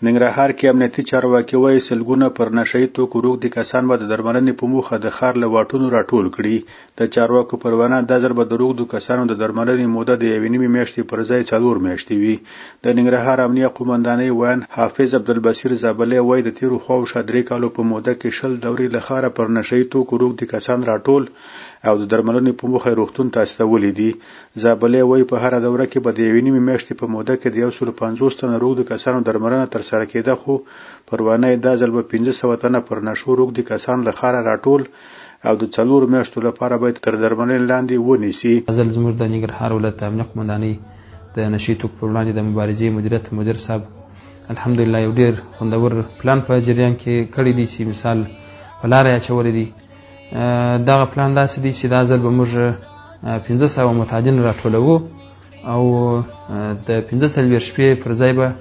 ننګرهار کې امنیتي چارواکي وایي سلګونه پر نشهیي توکو روږدي کسان به د درملنې په موخه د ښار له واټونو راټول کړي. د چارواکو پر وینا دا ځل به د روږدو کسانو د درملنې موده د 1.5 میاشتې پر ځای 4 میاشتې وي. د ننګرهار امنیه قومندانۍ ویان حافظ عبدالبصیر زابلی وایي د تیرو خواوشا 3 کالو په موده کې 20 دورې له ښاره پر نشهیي توکو روږدي کسان راټول او د درملنې په موخه روغتون ته استولي دي. زابلی وایي په هره دوره کې به د 1.5 میاشتې په موده کې د 150 تنه روږدو کسانو درملنه ترسره کېده، خو پروانه دا ځل به 500 تنه پر نشو روږدي کسان له ښاره راټول او د 4 میاشتو لپاره باید تر درملنې لاندې ونیسي. ځل زموږ د ننګرهار ولایت امنیه قومندانۍ د نشهیي توکو پر وړاندې د مبارزې مدیریت مدیر صاحب الحمدلله یو ډیر خوندور پلان په جریان کې کړی دی چې مثال په لاره یې اچولی دی. دغه پلان داسې دی چې دا ځل به موږ 500 متعدین راټولوو او د 45 شپې پر ځای به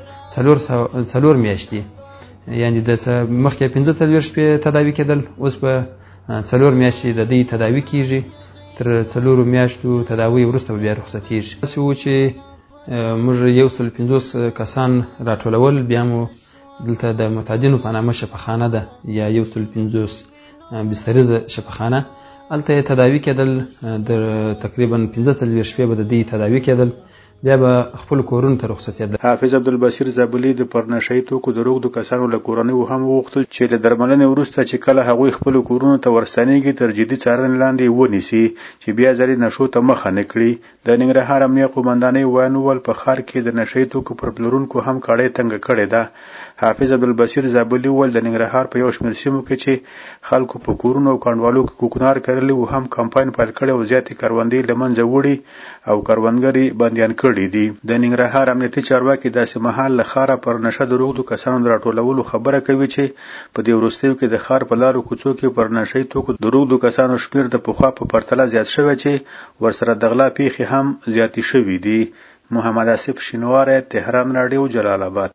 4 میاشتې، یعنې د مخکې 45 شپې تداوي کېدل، اوس به 4 میاشتې د دې تداوي کېږي. تر 4 میاشتو تداوي وروسته به بیا رخصتېږي. داسې و چې موږ 150 کسان راټولول، بیا مو دلته د متعدینو په نامه شفاخانه ده یا 150 بستریزه شفاخانه، هلته تداوي کېدل. د تقریبا 45 شپې به د دې تداوي کېدل، بیا به خپل کورونو ته رخصتېدل. حافظ عبدالبصیر زابلی د پر نشهیي توکو د روږدو کسانو له کورنیو هم وغوښتل چې د درملنې وروسته چې کله هغوی خپل کورونو ته ورستنېږي تر جدي څارنې لاندې ونیسي چې بیا ځلې نشو ته مخه نه کړي. د ننګرهار امنیه قومندانۍ ویان وویل په ښار کې د نشهیي توکو پر پلورونکو هم کاړۍ تنګه کړې ده. حافظ عبدالبصیر زابلی وویل د ننګرهار په یو شمېر سیمو کې چې خلکو په کورونو او کانډوالو کې کوکنار کرلي وو هم کمپاین پیل کړی او زیاتې کروندې له منځه وړي او کروندګر یې بندیان کړي دي. د ننګرهار امنیتي چارواکي داسې مهال له ښاره پر نشه د روږدو کسانو د راټولولو خبره کوي چې په دې وروستیو کې د ښار په لارو کوڅو کې پر نشهیي توکو د روږدو کسانو شمېر د پخوا په پرتله زیات شوی چې ورسره د غلا پیښې هم زیاتې شوي دي. محمد آصف شینواری، تهران راډیو، جلال آباد.